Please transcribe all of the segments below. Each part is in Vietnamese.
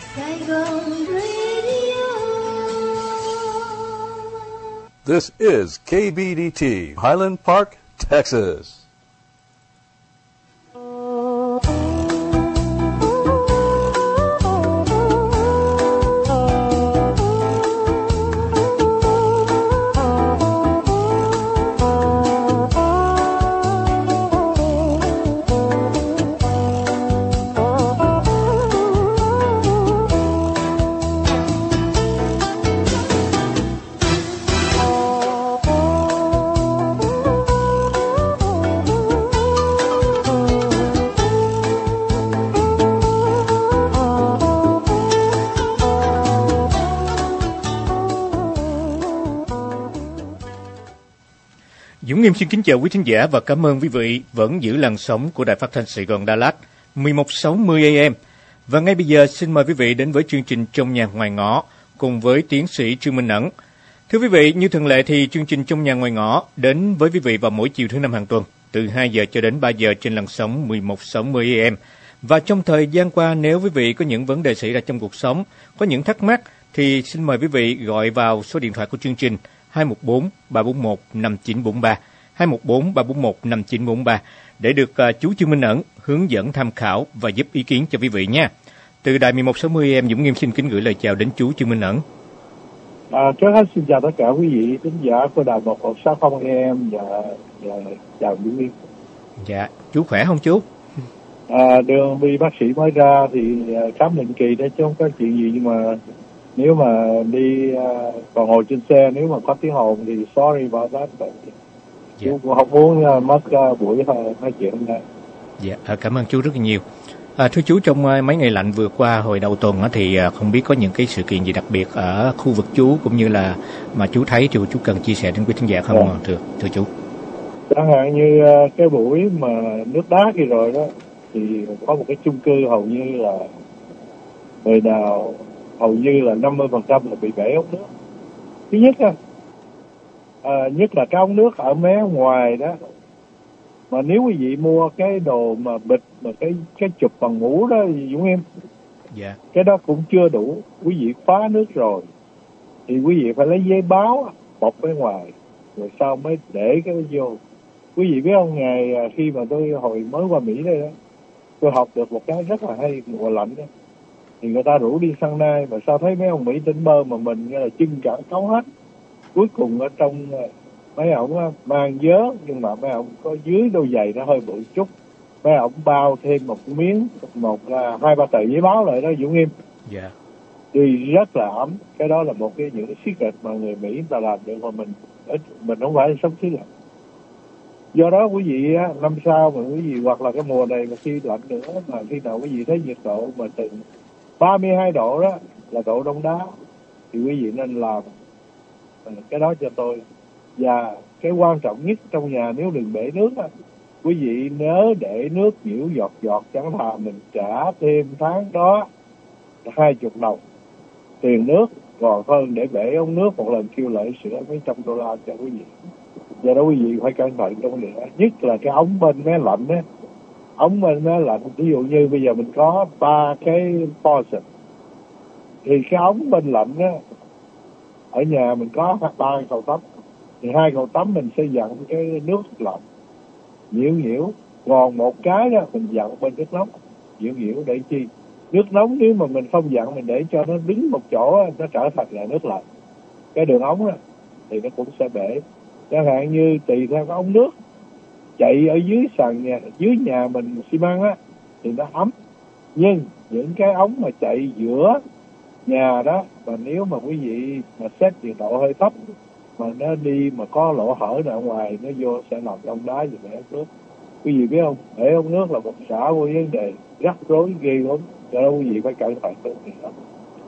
Saigon Radio. This is KBDT, Highland Park, Texas. Dũng Nghiêm xin kính chào quý thính giả và cảm ơn quý vị vẫn giữ làn sóng của Đài Phát thanh Sài Gòn Đà Lạt 1160 AM. Và ngay bây giờ xin mời quý vị đến với chương trình Trong Nhà Ngoài Ngõ cùng với tiến sĩ Trương Minh Ẩn. Thưa quý vị, như thường lệ thì chương trình Trong Nhà Ngoài Ngõ đến với quý vị vào mỗi chiều thứ năm hàng tuần từ 2 giờ cho đến 3 giờ trên làn sóng 1160 AM. Và trong thời gian qua, nếu quý vị có những vấn đề xảy ra trong cuộc sống, có những thắc mắc thì xin mời quý vị gọi vào số điện thoại của chương trình 214 341 5943 214 341 5943 để được chú Trương Minh Ẩn hướng dẫn tham khảo và giúp ý kiến cho quý vị nha. Từ đài 1160 em Dũng Nghiêm xin kính gửi lời chào đến chú Trương Minh Ẩn. Trước hết xin chào tất cả quý vị thính giả của đài 1160 em và chào Dũng Nghiêm. Dạ, chú khỏe không chú? Đường đi bác sĩ mới ra thì khám định kỳ đó chứ không có chuyện gì, nhưng mà nếu mà đi còn ngồi trên xe, nếu mà có tiếng ồn thì sorry about that. Chú cũng không muốn mất buổi nói chuyện hôm nay. Dạ, cảm ơn chú rất là nhiều. Thưa chú, trong mấy ngày lạnh vừa qua hồi đầu tuần thì không biết có những cái sự kiện gì đặc biệt ở khu vực chú cũng như là mà chú thấy thì chú cần chia sẻ đến quý thính giả không? Thưa chú. Chẳng hạn như cái buổi mà nước đá kia rồi đó thì có một cái chung cư hầu như là người nào hầu như là 50% là bị bể ống nước. Thứ nhất nhất là cái ống nước ở mé ngoài đó, mà nếu quý vị mua cái đồ mà bịt mà cái chụp bằng mũ đó Dũng Em, cái đó cũng chưa đủ. Quý vị phá nước rồi thì quý vị phải lấy giấy báo bọc bên ngoài rồi sau mới để cái vô. Quý vị biết không, ngày khi mà tôi hồi mới qua Mỹ đây đó, tôi học được một cái rất là hay mùa lạnh đó, thì người ta rủ đi săn nai mà sao thấy mấy ông Mỹ tỉnh bơ mà mình nghe là chân cả cấu hết. Cuối cùng ở trong mấy ổng mang vớ, nhưng mà mấy ổng có dưới đôi giày nó hơi bự chút, mấy ổng bao thêm một miếng 2-3 tờ giấy báo lại đó Dũng Nghiêm. Thì rất là ấm. Cái đó là một cái những cái secret mà người Mỹ người ta làm được, mà mình không phải sống xứ lạnh. Do đó quý vị năm sau mà quý vị, hoặc là cái mùa này mà khi lạnh nữa, mà khi nào quý vị thấy nhiệt độ mà từ 32 độ đó là độ đông đá thì quý vị nên làm cái đó cho tôi. Và cái quan trọng nhất trong nhà, nếu đừng bể nước á, quý vị nhớ để nước nhiễu giọt chẳng thà mình trả thêm tháng đó 20 đồng tiền nước còn hơn để bể ống nước một lần kêu lại sửa mấy trăm đô la cho quý vị. Do đó quý vị phải cẩn thận trong điều đó, nhất là cái ống bên mé lạnh á. Ống bên mé lạnh, ví dụ như bây giờ mình có 3 cái faucet thì cái ống bên lạnh á, ở nhà mình có 3 cầu tắm thì 2 cầu tắm mình sẽ dặn cái nước lạnh nhiễu, còn một cái đó mình dặn bên nước nóng nhiễu để chi. Nước nóng nếu mà mình không dặn, mình để cho nó đứng một chỗ, nó trở thành là nước lạnh, cái đường ống đó thì nó cũng sẽ bể. Chẳng hạn như tùy theo cái ống nước chạy ở dưới sàn nhà, dưới nhà mình xi măng á thì nó ấm, nhưng những cái ống mà chạy giữa nhà đó, mà nếu mà quý vị mà set nhiệt độ hơi thấp mà nó đi mà có lỗ hở ra ngoài, nó vô sẽ làm đông đá và bể ống nước. Quý vị biết không, bể ống nước là một xã hội vấn đề rắc rối ghê lắm, cho nên quý vị phải cẩn thận được gì đó.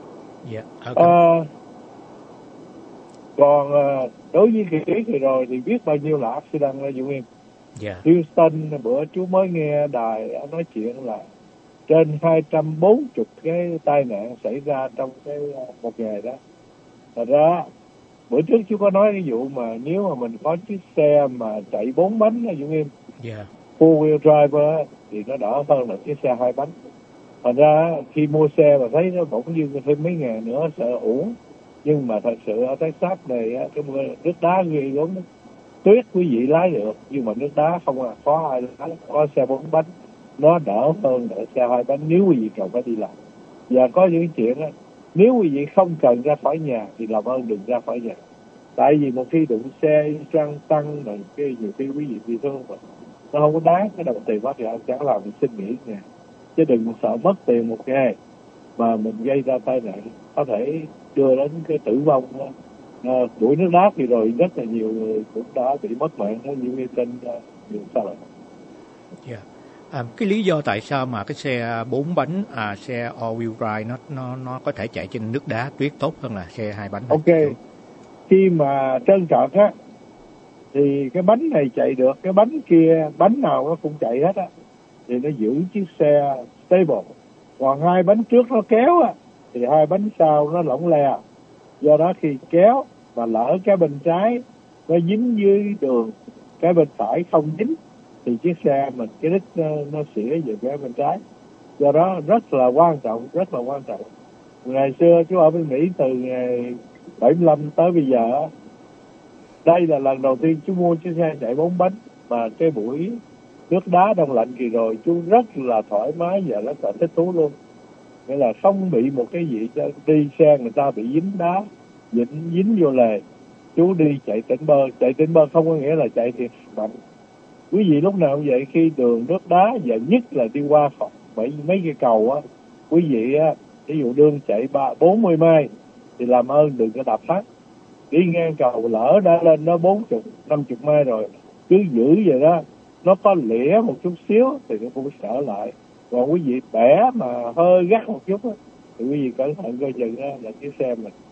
Còn đối với kỳ rồi thì biết bao nhiêu là accident đó Dũng Em. Houston bữa chú mới nghe đài nói chuyện là trên 240 cái tai nạn xảy ra trong cái một ngày đó. Thật ra bữa trước chú có nói cái vụ mà nếu mà mình có chiếc xe mà chạy 4 bánh đó Dũng Em, four wheel driver thì nó đỡ hơn là chiếc xe 2 bánh. Thành ra khi mua xe mà thấy nó bỗng dưng thêm mấy ngàn nữa sợ uổng. Nhưng mà thật sự ở Texas này á, cái nước đá ghê gớm, tuyết quý vị lái được, nhưng mà nước đá không có ai lái, có xe 4 bánh nó đỡ hơn đỡ xe 2 bánh nếu quý vị cần phải đi làm. Và có những chuyện á, nếu quý vị không cần ra khỏi nhà thì làm ơn đừng ra khỏi nhà. Tại vì một khi đụng xe tăng rồi cái nhiều khi quý vị bị thương mà nó không có đáng cái đồng tiền mất thì anh chẳng làm mình xin nghỉ nè, chứ đừng sợ mất tiền một ngày mà mình gây ra tai nạn có thể đưa đến cái tử vong đó. Đuổi nước đá thì rồi rất là nhiều người cũng đã bị mất mạng đó, như trên đường xa lộ. Cái lý do tại sao mà cái xe 4 bánh, xe all-wheel drive nó có thể chạy trên nước đá tuyết tốt hơn là xe 2 bánh? Ok, khi mà trơn trượt á thì cái bánh này chạy được, cái bánh kia bánh nào nó cũng chạy hết á, thì nó giữ chiếc xe stable. Còn 2 bánh trước nó kéo á thì 2 bánh sau nó lỏng lè. Do đó khi kéo và lỡ cái bên trái nó dính dưới đường, cái bên phải không dính thì chiếc xe mình cái đít nó xỉa về cái bên trái. Do đó rất là quan trọng. Ngày xưa chú ở bên Mỹ từ ngày 75 tới bây giờ, đây là lần đầu tiên chú mua chiếc xe chạy 4 bánh mà cái buổi nước đá đông lạnh kỳ rồi chú rất là thoải mái và rất là thích thú luôn. Nghĩa là không bị một cái gì cho đi xe người ta bị dính đá, dính vô lề. Chú đi chạy tỉnh bơ không có nghĩa là chạy thiệt mạnh. Quý vị lúc nào cũng vậy, khi đường nước đá và nhất là đi qua mấy cái cầu á, quý vị á, ví dụ đường chạy 40 mai thì làm ơn đừng có đạp phát. Đi ngang cầu lỡ đã lên nó 40, 50 mai rồi, cứ giữ vậy đó, nó có lĩa một chút xíu thì nó cũng sợ lại. Còn quý vị bẻ mà hơi gắt một chút á, thì quý vị cẩn thận coi chừng á là chiếc xe mình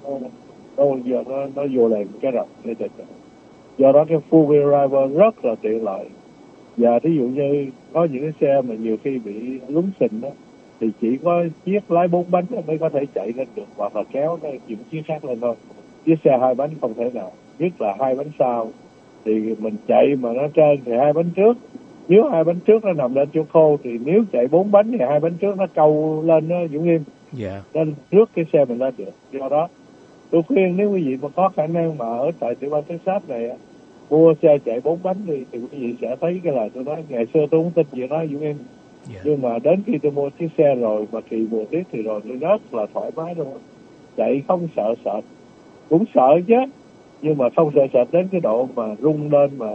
nó vô lề cái rộng để chạy. Do đó cái full wheel drive rất là tiện lợi. Và thí dụ như có những cái xe mà nhiều khi bị lún xình đó thì chỉ có chiếc lái 4 bánh mới có thể chạy lên được, hoặc là kéo những chiếc khác lên thôi. Chiếc xe 2 bánh không thể nào, nhất là 2 bánh sau thì mình chạy mà nó trơn thì 2 bánh trước. Nếu 2 bánh trước nó nằm lên chỗ khô thì nếu chạy 4 bánh thì 2 bánh trước nó câu lên nó Dũng Nghiêm. Nên trước cái xe mình lên được. Do đó tôi khuyên nếu quý vị mà có khả năng mà ở tại tiểu bang Texas này mua xe chạy 4 bánh thì quý vị sẽ thấy cái là tôi nói ngày xưa tôi không tin gì đó Dũng Nghiêm. Nhưng mà đến khi tôi mua chiếc xe rồi mà kỳ mùa tuyết thì rồi tôi rất là thoải mái luôn. Chạy không sợ sệt, cũng sợ chứ, nhưng mà không sợ sệt đến cái độ mà rung lên mà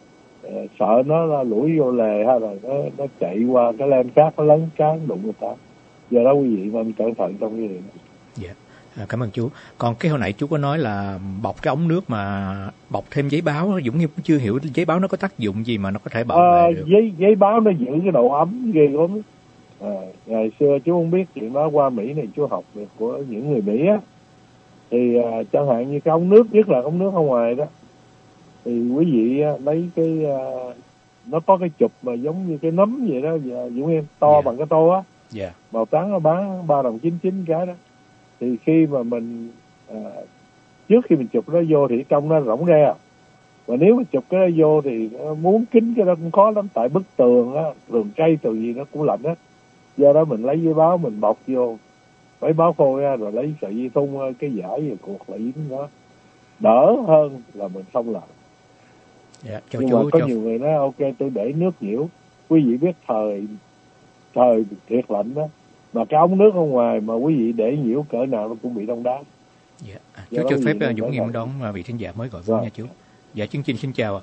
sợ nó lủi vô lề hay là nó chạy qua cái lane khác nó lấn cán đụng người ta. Do đó quý vị nên cẩn thận trong cái điều này. Cảm ơn chú. Còn cái hồi nãy chú có nói là bọc cái ống nước mà bọc thêm giấy báo, Dũng Nghiêm chưa hiểu giấy báo nó có tác dụng gì mà nó có thể bảo vệ được. Giấy báo nó giữ cái độ ấm ghê lắm. Ngày xưa chú không biết chuyện đó, qua Mỹ này chú học được của những người Mỹ á. Thì chẳng hạn như cái ống nước, nhất là ống nước ở ngoài đó, thì quý vị lấy cái nó có cái chụp mà giống như cái nấm vậy đó, Dũng Nghiêm, to bằng cái tô á, màu trắng nó bán $3.99 cái đó. Thì khi mà mình trước khi mình chụp nó vô thì trong nó rỗng ra, và nếu mà chụp cái đó vô thì muốn kín cái đó cũng khó lắm, tại bức tường á, tường cây tường gì nó cũng lạnh hết. Do đó mình lấy giấy báo mình bọc vô, lấy báo khô ra rồi lấy sợi dây thun cái giải rồi cuộc lại dính nó, đỡ hơn là mình không làm. Nhưng mà có nhiều người nói ok tôi để nước nhiễu. Quý vị biết thời thiệt lạnh đó, mà cái ống nước ở ngoài mà quý vị để nhiễu cỡ nào nó cũng bị đông đá. Chú cho phép Dũng Nghiêm đón vị thính giả mới gọi vốn nha chú. Chương trình xin chào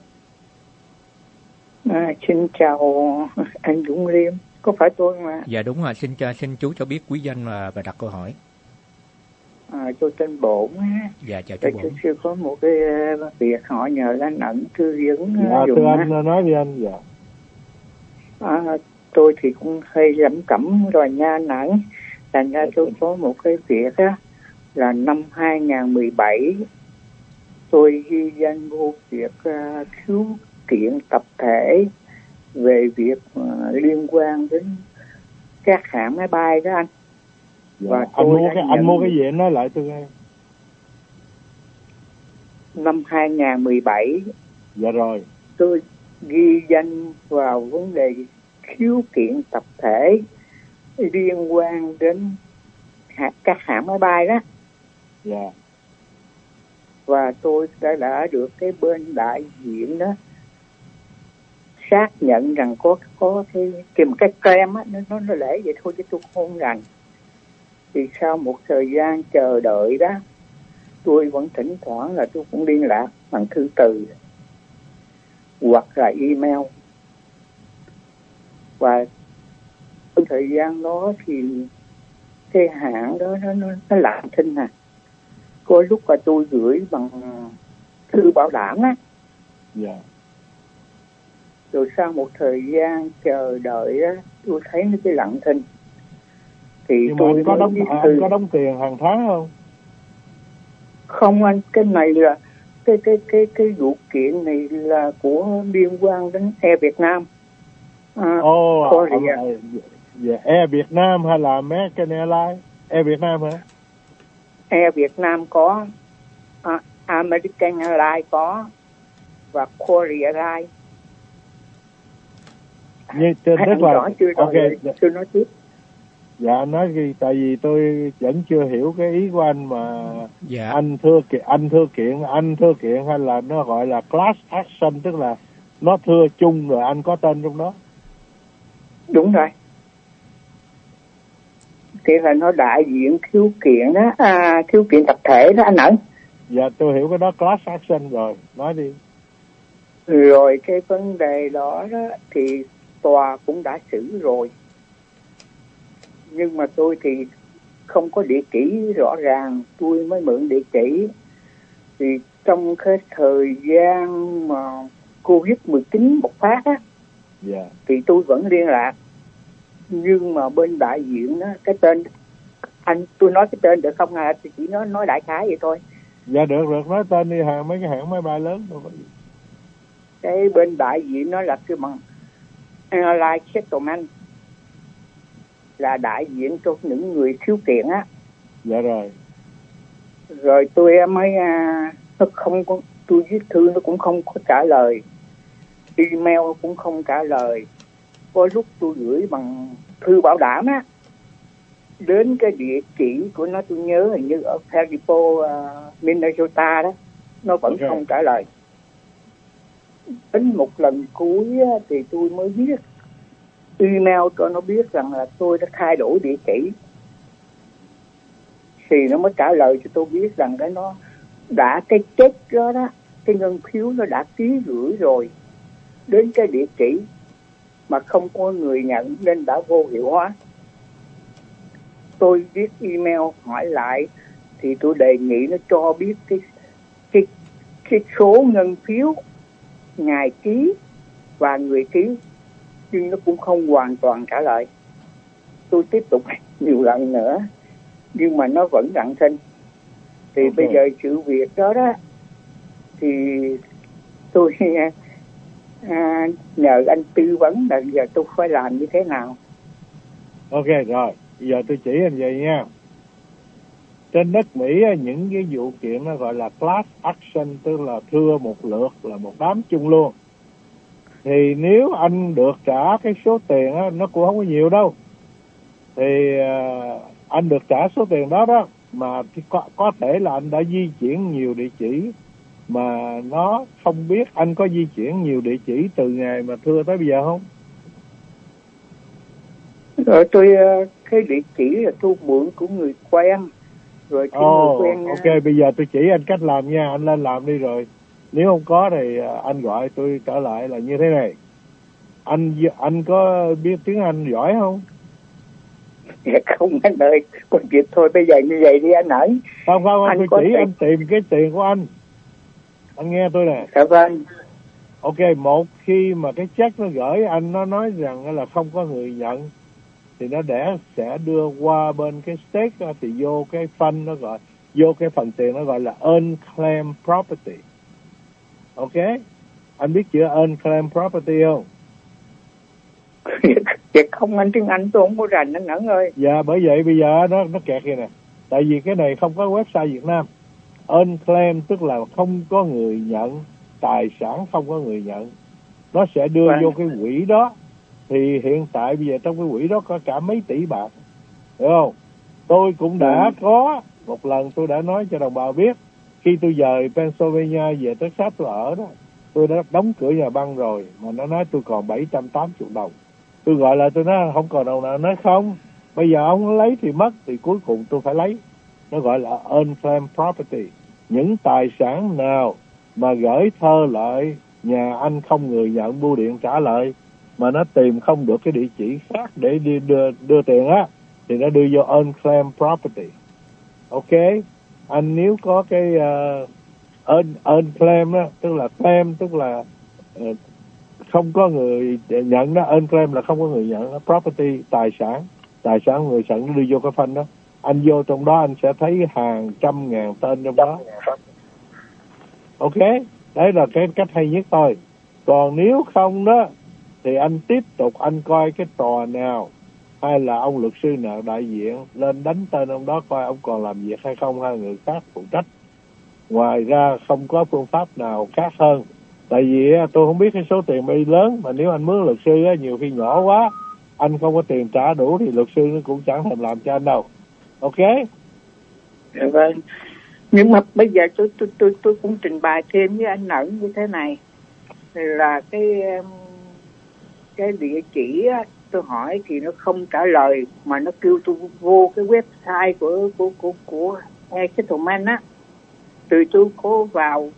ạ. Xin chào anh Dũng Nghiêm, có phải tôi mà? Dạ đúng rồi, xin chú cho biết quý danh và đặt câu hỏi. Tôi tên Bổn. Dạ chào chú Bổn. Tôi sư có một cái việc họ nhờ anh ẩn tư vấn. Thưa anh nói với anh. Tôi thì cũng hơi lẩm cẩm rồi nha anh ẩn. Thành ra tôi có một cái việc á, là năm 2017 tôi ghi danh vô việc khiếu kiện tập thể về việc liên quan đến các hãng máy bay đó anh. Và anh mua cái gì anh nói lại tôi nghe. Năm 2017 dạ rồi tôi ghi danh vào vấn đề khiếu kiện tập thể liên quan đến các hãng máy bay đó. Dạ. Và tôi đã được cái bên đại diện đó xác nhận rằng có cái kem á, nó lễ vậy thôi chứ tôi không rành. Thì sau một thời gian chờ đợi đó, tôi vẫn thỉnh thoảng là tôi cũng liên lạc bằng thư từ hoặc là email. Và trong thời gian đó thì cái hãng đó nó lặng thinh à. Có lúc mà tôi gửi bằng thư bảo đảm á. Dạ. Rồi sau một thời gian chờ đợi á, tôi thấy nó cái lặng thinh. Thì nhưng tôi mà anh có đóng tiền hàng tháng không? Không anh, cái này là cái vụ kiện này là của liên quan đến Air Việt Nam. Air Việt Nam hay là American Airlines? Air Việt Nam hả? Air Việt Nam có, American Airlines có, và Korea Airlines. Như tức là chưa nói tiếp. Dạ nói gì, tại vì tôi vẫn chưa hiểu cái ý của anh mà. Dạ. Anh thưa kiện hay là nó gọi là class action, tức là nó thưa chung rồi anh có tên trong đó. Đúng rồi. Thì là nó đại diện khiếu kiện đó, khiếu kiện tập thể đó anh ẩn. Dạ tôi hiểu cái đó class action rồi, nói đi. Rồi cái vấn đề đó thì tòa cũng đã xử rồi. Nhưng mà tôi thì không có địa chỉ rõ ràng, tôi mới mượn địa chỉ. Thì trong cái thời gian mà Covid-19 bộc phát á, yeah, thì tôi vẫn liên lạc. Nhưng mà bên đại diện á, cái tên, tôi nói cái tên được không à? Tôi chỉ nói đại khái vậy thôi. Dạ được, nói tên đi, mấy cái hãng máy bay lớn thôi. Cái bên đại diện nó là cái bằng Airline Settlement, là đại diện cho những người khiếu kiện á. Dạ rồi. Rồi tôi mới nó không có, tôi viết thư nó cũng không có trả lời, email cũng không trả lời. Có lúc tôi gửi bằng thư bảo đảm á, đến cái địa chỉ của nó tôi nhớ hình như ở Faripo, Minnesota đó, nó vẫn không trả lời. Đến một lần cuối á, thì tôi mới viết email cho nó biết rằng là tôi đã thay đổi địa chỉ. Thì nó mới trả lời cho tôi biết rằng cái nó đã, cái check đó, cái ngân phiếu nó đã ký gửi rồi đến cái địa chỉ mà không có người nhận nên đã vô hiệu hóa. Tôi viết email hỏi lại thì tôi đề nghị nó cho biết cái số ngân phiếu, ngày ký và người ký, nhưng nó cũng không hoàn toàn trả lời. Tôi tiếp tục nhiều lần nữa nhưng mà nó vẫn lặng thinh. Thì bây giờ sự việc đó thì tôi nhờ anh tư vấn là giờ tôi phải làm như thế nào. Ok rồi, giờ tôi chỉ anh vậy nha. Trên đất Mỹ những cái vụ kiện nó gọi là class action, tức là thưa một lượt, là một đám chung luôn. Thì nếu anh được trả cái số tiền đó, nó cũng không có nhiều đâu, thì anh được trả số tiền đó mà có thể là anh đã di chuyển nhiều địa chỉ mà nó không biết anh có di chuyển nhiều địa chỉ từ ngày mà thưa tới bây giờ không? Rồi tôi cái địa chỉ là tôi mượn của người quen. Rồi người quen. Ok, bây giờ tôi chỉ anh cách làm nha, anh lên làm đi rồi. Nếu không có thì anh gọi tôi trở lại là như thế này. Anh có biết tiếng Anh giỏi không? Dạ không anh ơi, còn việc thôi bây giờ như vậy đi anh ơi. Không, tôi chỉ anh tìm cái tiền của anh. Anh nghe tôi nè. Dạ vâng. Ok, một khi mà cái check nó gửi anh nó nói rằng là không có người nhận thì nó sẽ đưa qua bên cái state thì vô cái fund nó gọi, vô cái phần tiền nó gọi là unclaimed property. Ok, anh biết chữ unclaimed property không? Dạ không anh, tiếng Anh tôi không có rành anh Ẩn ơi. Dạ bởi vậy bây giờ nó kẹt vậy nè. Tại vì cái này không có website Việt Nam. Unclaimed tức là không có người nhận, tài sản không có người nhận. Nó sẽ đưa vô cái quỹ đó. thì hiện tại bây giờ trong cái quỹ đó có cả mấy tỷ bạc, hiểu không? Tôi cũng đã có một lần tôi đã nói cho đồng bào biết, khi tôi dời Pennsylvania về Texas tôi ở đó, tôi đã đóng cửa nhà băng rồi, mà nó nói tôi còn 780 đồng. Tôi gọi lại tôi nói không còn đồng nào, nói không, bây giờ ông lấy thì mất, thì cuối cùng tôi phải lấy. Nó gọi là unclaimed property. Những tài sản nào mà gửi thơ lại nhà anh không người nhận bưu điện trả lại, mà nó tìm không được cái địa chỉ khác để đi đưa tiền á, thì nó đưa vô unclaimed property. Ok, anh nếu có cái unclaimed đó, tức là claim tức là không có người nhận đó, unclaimed là không có người nhận đó. Property tài sản người nhận đưa vô cái phân đó, anh vô trong đó anh sẽ thấy hàng trăm ngàn tên trong đó. Ok, đấy là cái cách hay nhất thôi. Còn nếu không đó thì anh tiếp tục anh coi cái tòa nào hay là ông luật sư nào đại diện lên đánh tên ông đó, coi ông còn làm việc hay không, hay người khác phụ trách. Ngoài ra không có phương pháp nào khác hơn. Tại vì tôi không biết cái số tiền bay lớn, mà nếu anh mướn luật sư nhiều khi nhỏ quá, anh không có tiền trả đủ thì luật sư nó cũng chẳng thèm làm cho anh đâu. Ok? Vâng. Nhưng mà bây giờ tôi cũng trình bày thêm với anh Ẩn như thế này, là cái địa chỉ á, tôi hỏi thì nó không trả lời, mà nó kêu tôi vô cái website của Settlement á. Từ tôi có vào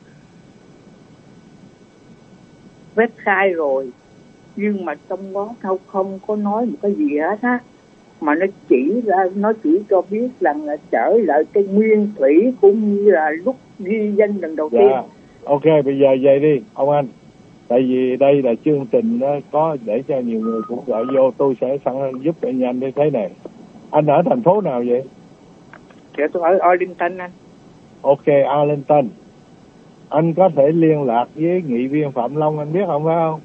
website rồi, nhưng mà trong đó không có nói một cái gì hết á, mà nó chỉ cho biết rằng là trở lại cái nguyên thủy cũng như là lúc ghi danh lần đầu tiên. Ok, bây giờ vậy đi ông anh, tại vì đây là chương trình đó, có để cho nhiều người cũng gọi vô, tôi sẽ sẵn giúp anh nhanh như thế này. Anh ở thành phố nào vậy? Dạ tôi ở Arlington anh. Ok, Arlington. Anh có thể liên lạc với nghị viên Phạm Long, anh biết không, phải không?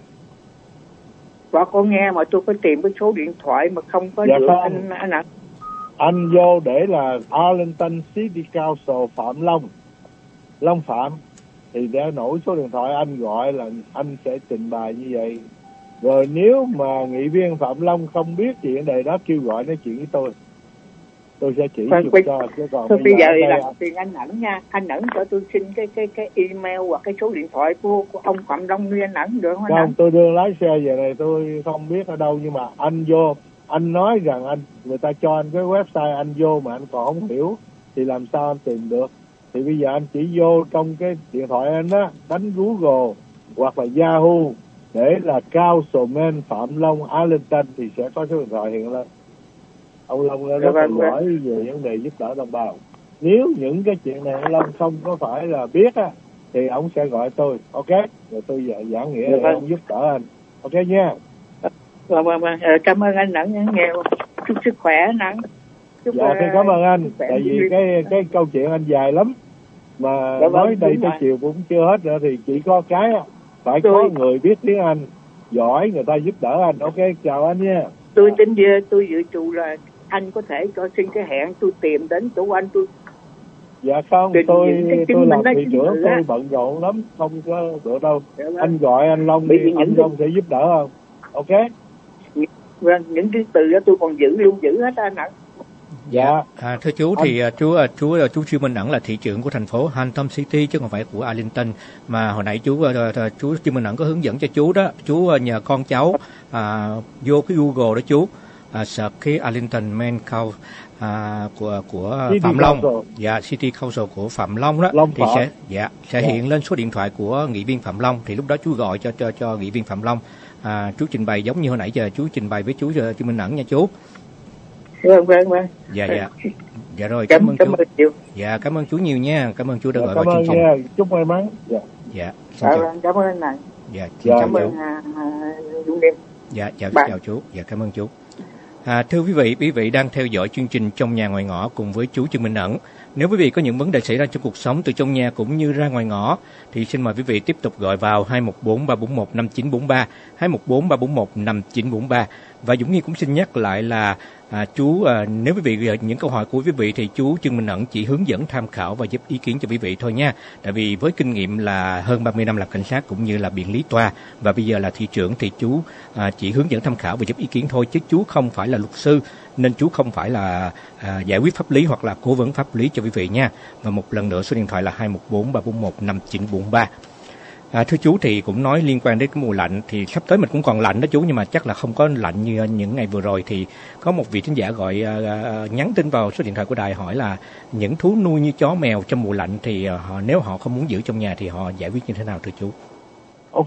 Và có nghe mà tôi có tìm cái số điện thoại mà không có được anh ạ. Anh vô để là Arlington City Council Phạm Long Phạm, thì để nổi số điện thoại anh gọi là anh sẽ trình bày như vậy. Rồi nếu mà nghị viên Phạm Long không biết chuyện đề đó, kêu gọi nói chuyện với tôi sẽ chỉ giúp cho. Chứ còn bây giờ là tiền anh Ẩn nha, anh Ẩn cho tôi xin cái email hoặc cái số điện thoại của ông Phạm Long như anh Ẩn được không? Không, tôi đưa lái xe về này, tôi không biết ở đâu, nhưng mà anh vô, anh nói rằng người ta cho anh cái website, anh vô mà anh còn không hiểu thì làm sao anh tìm được. Thì bây giờ anh chỉ vô trong cái điện thoại anh á, đánh Google hoặc là Yahoo để là Councilman Phạm Long Arlington thì sẽ có số điện thoại hiện lên. Ông Long rất là giỏi về vấn đề giúp đỡ đồng bào. Nếu những cái chuyện này ông Long không có phải là biết á, thì ông sẽ gọi tôi. Ok, rồi tôi giảng nghĩa để ông giúp đỡ anh. Ok nha. Vâng. Cảm ơn anh Ẩn nghe. Chúc sức khỏe anh Ẩn. Dạ, tôi cảm ơn anh. Tại vì cái câu chuyện anh dài lắm, mà nói đây tới chiều cũng chưa hết nữa, thì chỉ có cái phải có người biết tiếng Anh giỏi, người ta giúp đỡ anh. Ok, chào anh nha. Tôi dự trù là anh có thể cho xin cái hẹn tôi tìm đến chỗ anh. Dạ không, tôi làm thị trưởng, tôi bận rộn lắm, không có được đâu. Anh gọi anh Long đi, anh Long sẽ giúp đỡ không? Ok. Vâng, những cái từ đó tôi còn lưu giữ hết anh ạ. Dạ. Thưa chú thì chú Trương Minh Ẩn là thị trưởng của thành phố Hampton City chứ không phải của Arlington, mà hồi nãy chú Trương Minh Ẩn có hướng dẫn cho chú đó. Chú nhờ con cháu vô cái Google đó chú search cái Arlington Main Council của Phạm Long, dạ, City Council của Phạm Long đó, thì sẽ hiện lên số điện thoại của nghị viên Phạm Long. Thì lúc đó chú gọi cho nghị viên Phạm Long, chú trình bày giống như hồi nãy giờ chú trình bày với chú Trương Minh Ẩn nha chú. Vâng. Dạ rồi, cảm ơn chú. Dạ, cảm ơn chú nhiều nha. Cảm ơn chú đã gọi vào chương trình. Cảm ơn, chúc may mắn. Cảm ơn anh này. Dạ, xin chào chú. Dũng Đêm. Dạ, chào chú. Dạ, cảm ơn chú. Thưa quý vị đang theo dõi chương trình Trong Nhà Ngoài Ngõ cùng với chú Trương Minh Ẩn. Nếu quý vị có những vấn đề xảy ra trong cuộc sống từ trong nhà cũng như ra ngoài ngõ, thì xin mời quý vị tiếp tục gọi vào 214-341-5943, 214-341-5943. Và Dũng Nghi cũng xin nhắc lại là Nếu quý vị những câu hỏi của quý vị thì chú Trương Minh Ẩn chỉ hướng dẫn tham khảo và giúp ý kiến cho quý vị thôi nha. Tại vì với kinh nghiệm là hơn 30 năm làm cảnh sát cũng như là biện lý tòa và bây giờ là thị trưởng thì chú chỉ hướng dẫn tham khảo và giúp ý kiến thôi, chứ chú không phải là luật sư, nên chú không phải là giải quyết pháp lý hoặc là cố vấn pháp lý cho quý vị nha. Và một lần nữa số điện thoại là 214-341-5943. Thưa chú, thì cũng nói liên quan đến cái mùa lạnh thì sắp tới mình cũng còn lạnh đó chú, nhưng mà chắc là không có lạnh như những ngày vừa rồi. Thì có một vị thính giả gọi nhắn tin vào số điện thoại của đài hỏi là những thú nuôi như chó mèo trong mùa lạnh thì nếu họ không muốn giữ trong nhà thì họ giải quyết như thế nào thưa chú? Ok,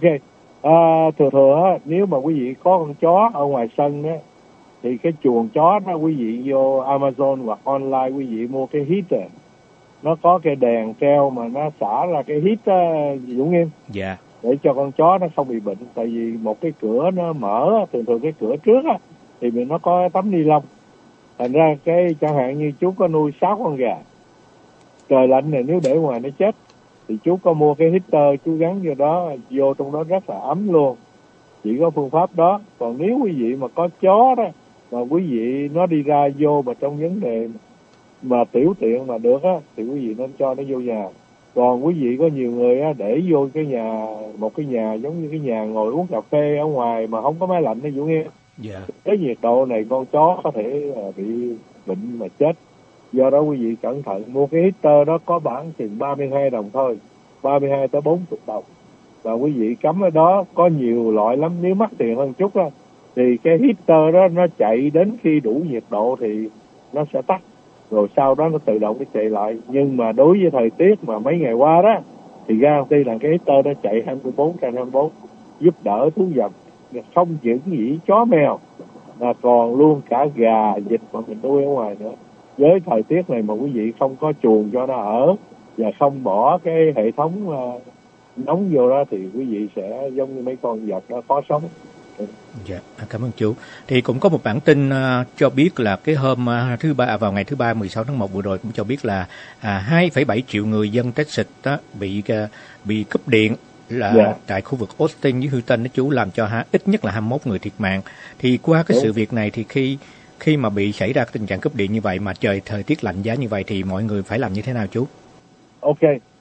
thường nếu mà quý vị có con chó ở ngoài sân á, thì cái chuồng chó đó quý vị vô Amazon hoặc online quý vị mua cái heater, nó có cái đèn treo mà nó xả ra cái hít Dũng Nghiêm. Dạ. Để cho con chó nó không bị bệnh. Tại vì một cái cửa nó mở, thường cái cửa trước á thì mình nó có tấm ni lông. Thành ra cái chẳng hạn như chú có nuôi 6 con gà, trời lạnh này nếu để ngoài nó chết thì chú có mua cái heater chú gắn vô đó, vô trong đó rất là ấm luôn. Chỉ có phương pháp đó. Còn nếu quý vị mà có chó đó mà quý vị nó đi ra vô mà trong vấn đề mà tiểu tiện mà được á thì quý vị nên cho nó vô nhà. Còn quý vị có nhiều người á để vô cái nhà, một cái nhà giống như cái nhà ngồi uống cà phê ở ngoài mà không có máy lạnh nó Vũ nghe. Dạ. Cái nhiệt độ này con chó có thể bị bệnh mà chết. Do đó quý vị cẩn thận, mua cái heater đó có bản chừng 32 đồng thôi, 32 tới 40 đồng. Và quý vị cắm ở đó, có nhiều loại lắm, nếu mắc tiền hơn chút á thì cái heater đó nó chạy đến khi đủ nhiệt độ thì nó sẽ tắt, rồi sau đó nó tự động nó chạy lại. Nhưng mà đối với thời tiết mà mấy ngày qua đó thì guarantee là cái heater nó chạy 24/24, giúp đỡ thú vật, không chỉ chó mèo mà còn luôn cả gà vịt mà mình nuôi ở ngoài nữa. Với thời tiết này mà quý vị không có chuồng cho nó ở và không bỏ cái hệ thống nóng vô đó thì quý vị sẽ giống như mấy con vật đó khó sống. Dạ, cảm ơn chú. Thì cũng có một bản tin cho biết là cái hôm vào ngày thứ Ba 16 tháng 1 vừa rồi cũng cho biết là 2,7 triệu người dân Texas đó bị cúp điện là tại khu vực Austin với Houston đó chú, làm cho ít nhất là 21 người thiệt mạng. Thì qua cái sự việc này thì khi mà bị xảy ra tình trạng cúp điện như vậy mà thời tiết lạnh giá như vậy thì mọi người phải làm như thế nào chú? Ok,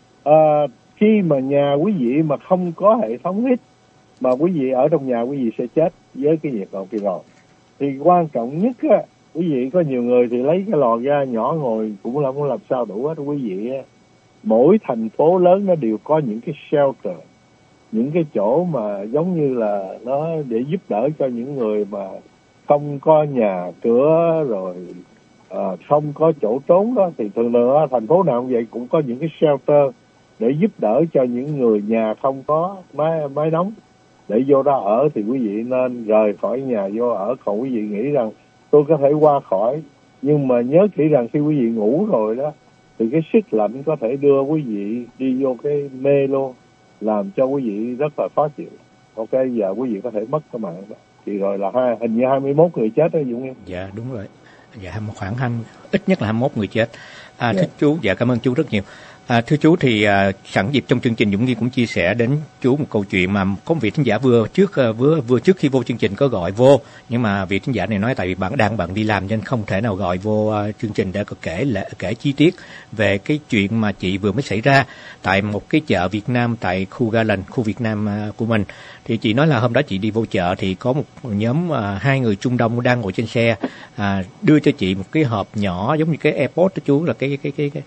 khi mà nhà quý vị mà không có hệ thống hít mà quý vị ở trong nhà quý vị sẽ chết với cái nhiệt độ kia rồi. Thì quan trọng nhất á, quý vị có nhiều người thì lấy cái lò ga nhỏ ngồi cũng không làm sao đủ hết. Quý vị mỗi thành phố lớn nó đều có những cái shelter, những cái chỗ mà giống như là nó để giúp đỡ cho những người mà không có nhà cửa rồi không có chỗ trốn đó. Thì thường thường thành phố nào cũng vậy, cũng có những cái shelter để giúp đỡ cho những người nhà không có máy nóng để vô đó ở. Thì quý vị nên rời khỏi nhà vô ở. Còn quý vị nghĩ rằng tôi có thể qua khỏi, nhưng mà nhớ kỹ rằng khi quý vị ngủ rồi đó thì cái sức lạnh có thể đưa quý vị đi vô cái mê luôn, làm cho quý vị rất là khó chịu. Ok, giờ quý vị có thể mất cái mạng đó. Thì rồi là hình như 21 người chết đó Dũng em. Dạ đúng rồi. Dạ khoảng ít nhất là 21 người chết. Thưa chú, dạ cảm ơn chú rất nhiều. Thưa chú, thì sẵn dịp trong chương trình Dũng Nghi cũng chia sẻ đến chú một câu chuyện mà có một vị thính giả vừa trước khi vô chương trình có gọi vô, nhưng mà vị thính giả này nói tại vì bạn đi làm nên không thể nào gọi vô chương trình để kể chi tiết về cái chuyện mà chị vừa mới xảy ra tại một cái chợ Việt Nam tại khu Garland, khu Việt Nam của mình. Thì chị nói là hôm đó chị đi vô chợ thì có một nhóm 2 người Trung Đông đang ngồi trên xe, đưa cho chị một cái hộp nhỏ giống như cái AirPod đó chú, là cái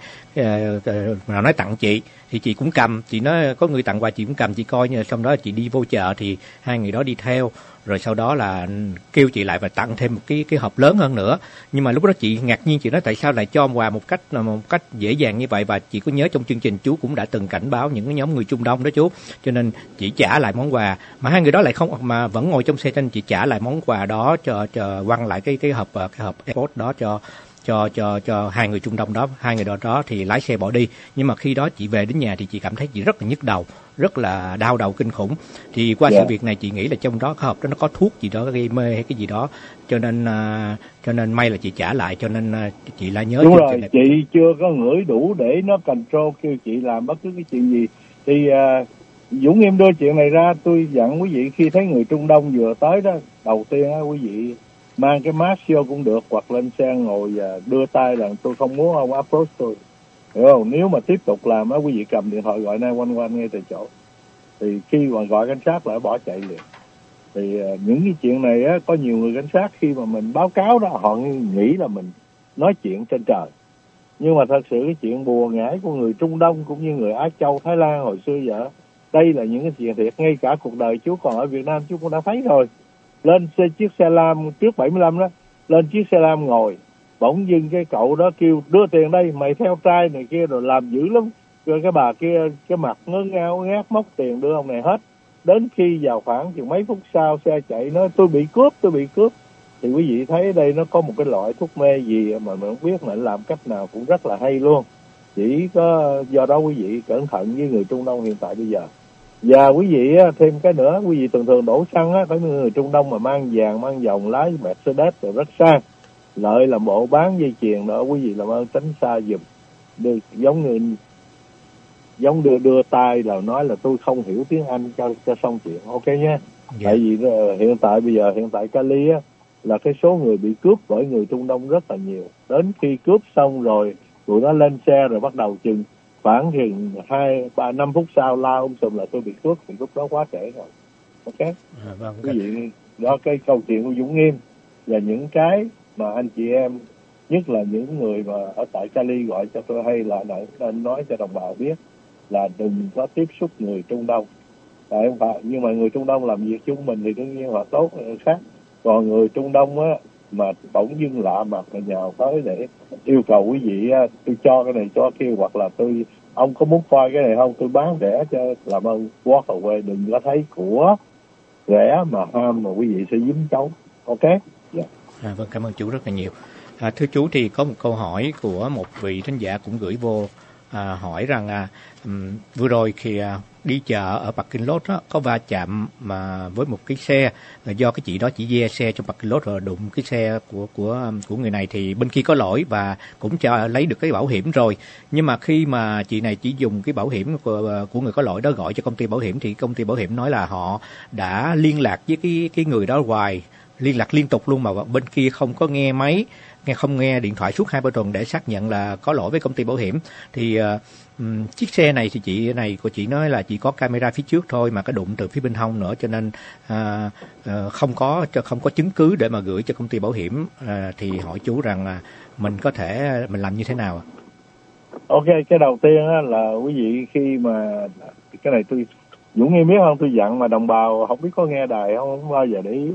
mà nói tặng chị. Thì chị cũng cầm, chị nói có người tặng quà chị cũng cầm, chị coi. Xong đó chị đi vô chợ thì 2 người đó đi theo, rồi sau đó là kêu chị lại và tặng thêm một cái hộp lớn hơn nữa. Nhưng mà lúc đó chị ngạc nhiên, chị nói tại sao lại cho quà một cách dễ dàng như vậy. Và chị có nhớ trong chương trình chú cũng đã từng cảnh báo những cái nhóm người Trung Đông đó chú, cho nên chị trả lại món quà. Mà 2 người đó lại không, mà vẫn ngồi trong xe, trên chị trả lại món quà đó cho quăng lại cái hộp AirPods đó cho 2 người Trung Đông đó. 2 người đó thì lái xe bỏ đi. Nhưng mà khi đó chị về đến nhà thì chị cảm thấy chị rất là nhức đầu, rất là đau đầu kinh khủng. Thì qua sự việc này chị nghĩ là trong đó hộp đó nó có thuốc gì đó gây mê hay cái gì đó, cho nên may là chị trả lại, cho nên chị lại nhớ. Đúng rồi, chị chưa có ngửi đủ để nó control kêu chị làm bất cứ cái chuyện gì. Thì Dũng em đưa chuyện này ra, tôi dặn quý vị khi thấy người Trung Đông vừa tới đó, đầu tiên quý vị mang cái mask vô cũng được, hoặc lên xe ngồi và đưa tay rằng tôi không muốn ông approach tôi, hiểu không? Nếu mà tiếp tục làm á, quý vị cầm điện thoại gọi 911 ngay tại chỗ, thì khi mà gọi cảnh sát lại bỏ chạy liền. Thì những cái chuyện này á, có nhiều người cảnh sát khi mà mình báo cáo đó, họ nghĩ là mình nói chuyện trên trời. Nhưng mà thật sự cái chuyện bùa ngải của người Trung Đông cũng như người Á Châu, Thái Lan hồi xưa giờ, đây là những cái chuyện thiệt. Ngay cả cuộc đời chú còn ở Việt Nam chú cũng đã thấy rồi. Lên chiếc xe lam trước 75 đó, lên chiếc xe lam ngồi, bỗng dưng cái cậu đó kêu đưa tiền đây, mày theo trai này kia, rồi làm dữ lắm. Rồi cái bà kia cái mặt ngớ ngao ngát móc tiền đưa ông này hết. Đến khi vào khoảng chừng mấy phút sau xe chạy nói tôi bị cướp. Thì quý vị thấy đây nó có một cái loại thuốc mê gì mà mình không biết, mà làm cách nào cũng rất là hay luôn. Chỉ có do đó quý vị cẩn thận với người Trung Đông hiện tại bây giờ. Và quý vị thêm cái nữa, quý vị thường đổ xăng á, có người Trung Đông mà mang vàng mang vòng lái Mercedes rồi rất sang, lợi làm bộ bán dây chuyền đó, quý vị làm ơn tránh xa giùm. Giống đưa tay là nói là tôi không hiểu tiếng Anh cho xong chuyện, ok nhé. Tại vì hiện tại Cali á, là cái số người bị cướp bởi người Trung Đông rất là nhiều. Đến khi cướp xong rồi tụi nó lên xe rồi bắt đầu khoảng chừng 2-3-5 phút sau la sùm là tôi bị cướp, thì lúc đó quá trễ rồi. Ok. Vâng. Quý vị, đó cái câu chuyện của Dũng Nghiêm và những cái mà anh chị em, nhất là những người mà ở tại Cali gọi cho tôi hay là nên nói cho đồng bào biết là đừng có tiếp xúc người Trung Đông. Tại không phải, nhưng mà người Trung Đông làm việc chung mình thì đương nhiên họ tốt khác. Còn người Trung Đông á mà bỗng dưng lạ mặt mà nhào tới để yêu cầu quý vị tôi cho cái này cho kia, hoặc là ông có muốn coi cái này không, tôi bán rẻ cho, làm ơn walk away, đừng có thấy của rẻ mà ham mà quý vị sẽ dính chấu. Ok. Vâng, cảm ơn chú rất là nhiều. Thưa chú, thì có một câu hỏi của một vị thính giả cũng gửi vô, hỏi rằng vừa rồi khi đi chợ ở parking lot đó, có va chạm mà với một cái xe, do cái chị đó chỉ ve xe trong parking lot rồi đụng cái xe của người này, thì bên kia có lỗi và cũng lấy được cái bảo hiểm rồi. Nhưng mà khi mà chị này chỉ dùng cái bảo hiểm của người có lỗi đó gọi cho công ty bảo hiểm, thì công ty bảo hiểm nói là họ đã liên lạc với cái người đó hoài, liên lạc liên tục luôn, mà bên kia không có nghe máy, không nghe điện thoại suốt 2-3 tuần để xác nhận là có lỗi với công ty bảo hiểm. Thì chiếc xe này thì chị này của chị nói là chỉ có camera phía trước thôi, mà cái đụng từ phía bên hông nữa, cho nên không có chứng cứ để mà gửi cho công ty bảo hiểm. Thì hỏi chú rằng mình làm như thế nào? Ok, cái đầu tiên là quý vị khi mà cái này tôi Dũng Nghiêm biết không, tôi dặn mà đồng bào không biết có nghe đài không bao giờ để ý.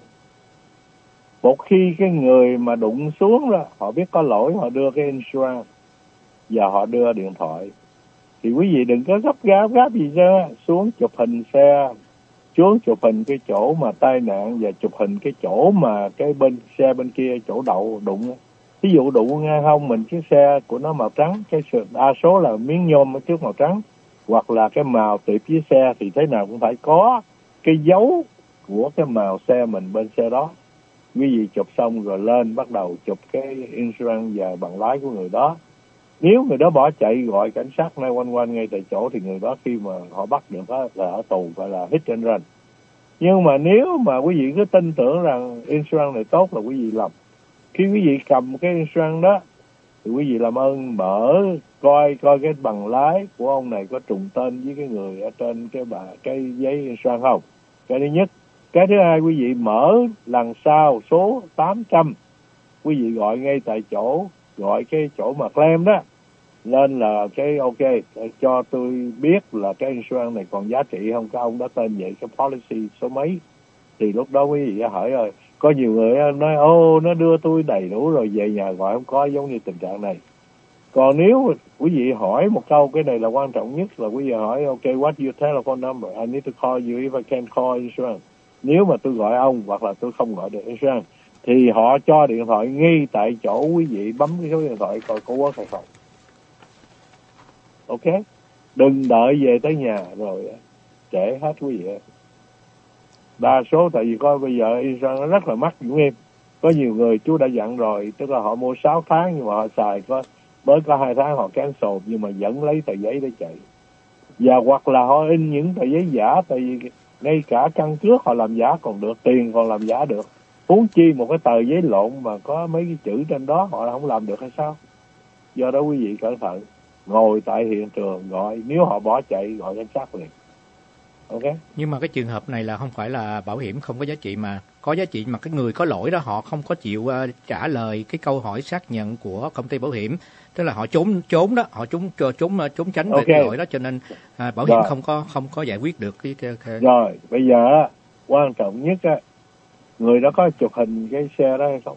Một khi cái người mà đụng xuống đó, họ biết có lỗi, họ đưa cái insurance và họ đưa điện thoại, thì quý vị đừng có gấp gì chứ. Xuống chụp hình xe, xuống chụp hình cái chỗ mà tai nạn, và chụp hình cái chỗ mà cái bên xe bên kia chỗ đậu đụng. Ví dụ đụng ngang hông mình, chiếc xe của nó màu trắng, cái đa số là miếng nhôm ở trước màu trắng, hoặc là cái màu tiệp với xe, thì thế nào cũng phải có cái dấu của cái màu xe mình bên xe đó. Quý vị chụp xong rồi lên bắt đầu chụp cái insurance và bằng lái của người đó. Nếu người đó bỏ chạy gọi cảnh sát 911 ngay tại chỗ, thì người đó khi mà họ bắt được đó là ở tù, gọi là hit and run. Nhưng mà nếu mà quý vị cứ tin tưởng rằng insurance này tốt là quý vị lầm. Khi quý vị cầm cái insurance đó thì quý vị làm ơn coi cái bằng lái của ông này có trùng tên với cái người ở trên cái giấy insurance không. Cái thứ nhất. Cái thứ hai, quý vị mở lần sau số 800, quý vị gọi ngay tại chỗ, gọi cái chỗ mà claim đó lên là cái ok, cho tôi biết là cái insurance này còn giá trị không, cái ông đó tên vậy, cái policy số mấy. Thì lúc đó quý vị hỏi rồi, có nhiều người nói nó đưa tôi đầy đủ rồi, về nhà gọi không có, giống như tình trạng này. Còn nếu quý vị hỏi một câu, cái này là quan trọng nhất, là quý vị hỏi ok, what your telephone number, I need to call you if I can call insurance. Nếu mà tôi gọi ông hoặc là tôi không gọi được insurance, thì họ cho điện thoại ngay tại chỗ, quý vị bấm cái số điện thoại coi có work hay không. Ok, đừng đợi về tới nhà rồi trễ hết quý vị. Đa số tại vì coi bây giờ insurance nó rất là mắc Dũng Nghiêm. Có nhiều người chú đã dặn rồi, tức là họ mua 6 tháng nhưng mà họ xài mới có 2 tháng họ cancel, nhưng mà vẫn lấy tờ giấy để chạy. Và hoặc là họ in những tờ giấy giả, tại vì ngay cả căn cước họ làm giả còn được, tiền còn làm giả được. Huống chi một cái tờ giấy lộn mà có mấy cái chữ trên đó họ không làm được hay sao? Do đó quý vị cẩn thận, ngồi tại hiện trường gọi, nếu họ bỏ chạy gọi cảnh sát liền. Ok. Nhưng mà cái trường hợp này là không phải là bảo hiểm không có giá trị, mà có giá trị mà cái người có lỗi đó họ không có chịu trả lời cái câu hỏi xác nhận của công ty bảo hiểm, tức là họ trốn đó, họ trốn tránh về cái lỗi đó, cho nên bảo hiểm không có giải quyết được cái. Rồi bây giờ quan trọng nhất á, người đó có chụp hình cái xe đó hay không?